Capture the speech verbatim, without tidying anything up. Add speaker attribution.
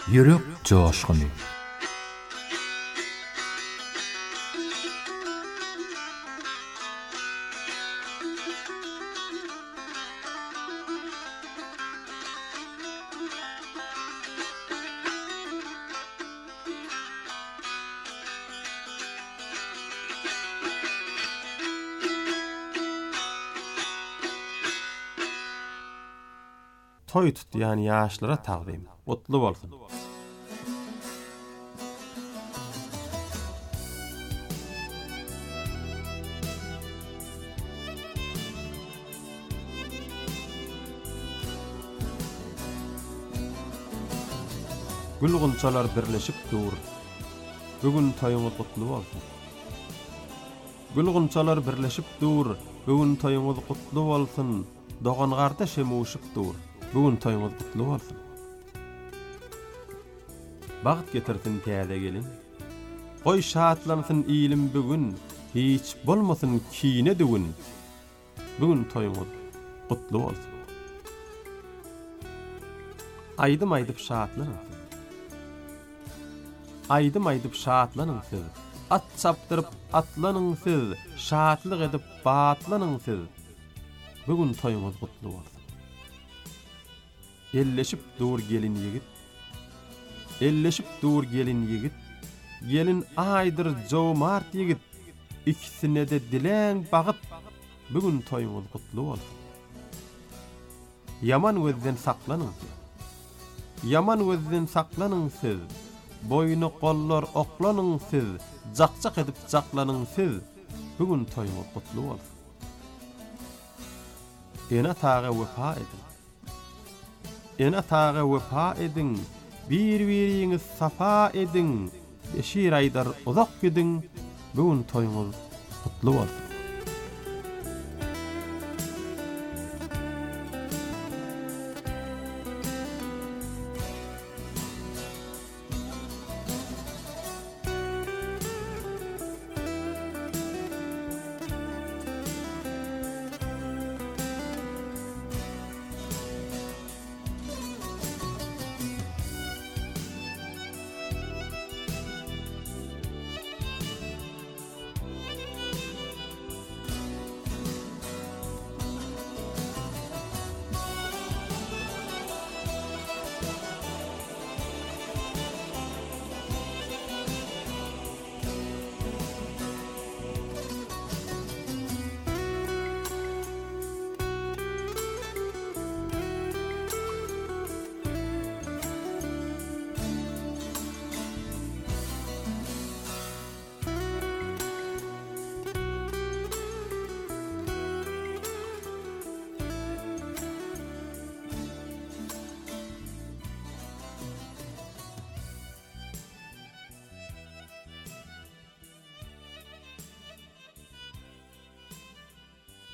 Speaker 1: Yürek coşkunu.
Speaker 2: Toy tutýan ýaşlara tagdym. Gutly bolsun. Gül-günçalar birleşip dur. Bugün toýuňyz gutly bolsun. Gül-günçalar birleşip dur. Bugün toýuňyz gutly bolsun. Dogan garda şemuşyp dur. Bugün toýuňyz gutly bolsun. Bagyt getirsin täze gelin. Goý şatlansyn ilim bugün. Hiç bolmasyn kine dügün. Bugün toýuňyz gutly bolsun. Aýdym aýdyp şatlanyň. Aýdym aýdyp şatlanyň siz. At çapdyryp atlanyň siz. Şatlyk edip batlanyň siz. Bugün toýuňyz gutly bolsun. Elleşip dur gelin yigit. Elleşip dur gelin yigit. Gelin aýdyr jowmart yigit. İkisine de dileň bagyt. Bugün toýuňyz gutly bolsun. Yaman gözden saklanyň. Yaman gözden saklanyň siz. Boynu gollar oklanyň siz. Jakjak edip jaklanyň siz. Bugün toýuňyz gutly bolsun. Ena taga wefa edin. Ena taga wefa edin. Bir-biriňiz safa edin. Beşir aýdar uzak gidin. Bugün toýuňyz gutly bolsun.